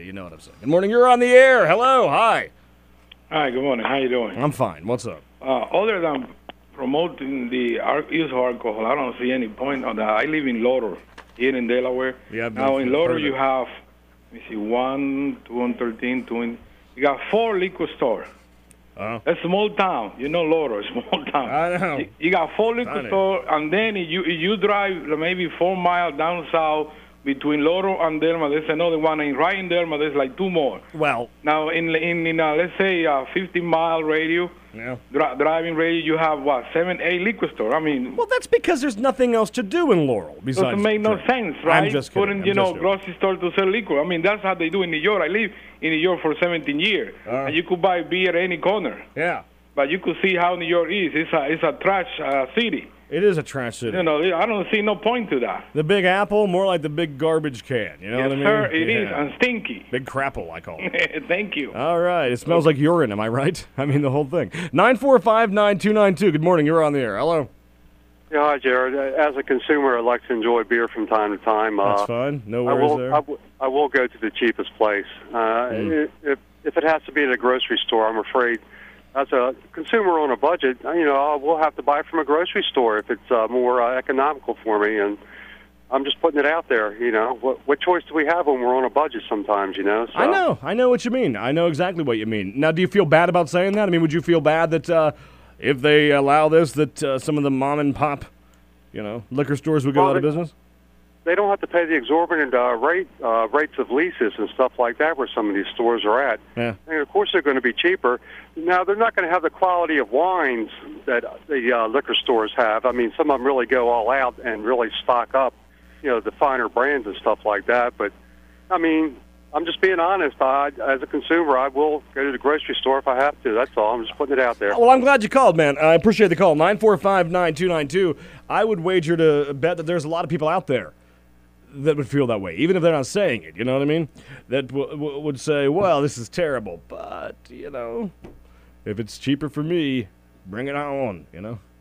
You know what I'm saying. Good morning. You're on the air. Hello. Hi. Hi, good morning. How you doing? I'm fine. What's up? Other than promoting the use of alcohol, I don't see any point on that. I live in Laurel, here in Delaware. Yeah, now, in Laurel, you have, let me see, 1, 2, and 13, 20. You got 4 liquor stores. A small town. You know Laurel, small town. I know. You got 4 liquor stores, and then you drive maybe 4 miles down south between Laurel and Delma. There's another one, and right in Delma, there's like 2 more. Well, now in let's say 50-mile radio, driving radio, you have what 7, 8 liquor stores. I mean, well, that's because there's nothing else to do in Laurel besides. Doesn't make no sense, right? I'm just kidding. Putting grocery store to sell liquor. I mean, that's how they do in New York. I live in New York for 17 years, and you could buy beer at any corner. Yeah. But you could see how New York is. It's a trash city. It is a trash city. You know, I don't see no point to that. The Big Apple, more like the big garbage can. You know what I mean? Yes, sir, it is, and stinky. Big crapple, I call it. Thank you. All right. It smells like urine, am I right? I mean, the whole thing. 945-9292. Good morning. You're on the air. Hello. Yeah, hi, Jared. As a consumer, I like to enjoy beer from time to time. That's fine. No worries there. I will go to the cheapest place. If it has to be at a grocery store, I'm afraid, as a consumer on a budget, I will have to buy from a grocery store if it's more economical for me. And I'm just putting it out there. What choice do we have when we're on a budget sometimes? So. I know what you mean. I know exactly what you mean. Now, do you feel bad about saying that? I mean, would you feel bad that if they allow this, that some of the mom and pop, liquor stores would go out of business? They don't have to pay the exorbitant rates of leases and stuff like that where some of these stores are at. Yeah. And, of course, they're going to be cheaper. Now, they're not going to have the quality of wines that the liquor stores have. I mean, some of them really go all out and really stock up, the finer brands and stuff like that. But, I mean, I'm just being honest. As a consumer, I will go to the grocery store if I have to. That's all. I'm just putting it out there. Well, I'm glad you called, man. I appreciate the call. 945-9292. I would wager to bet that there's a lot of people out there that would feel that way, even if they're not saying it, you know what I mean? That would say, well, this is terrible, but, if it's cheaper for me, bring it on,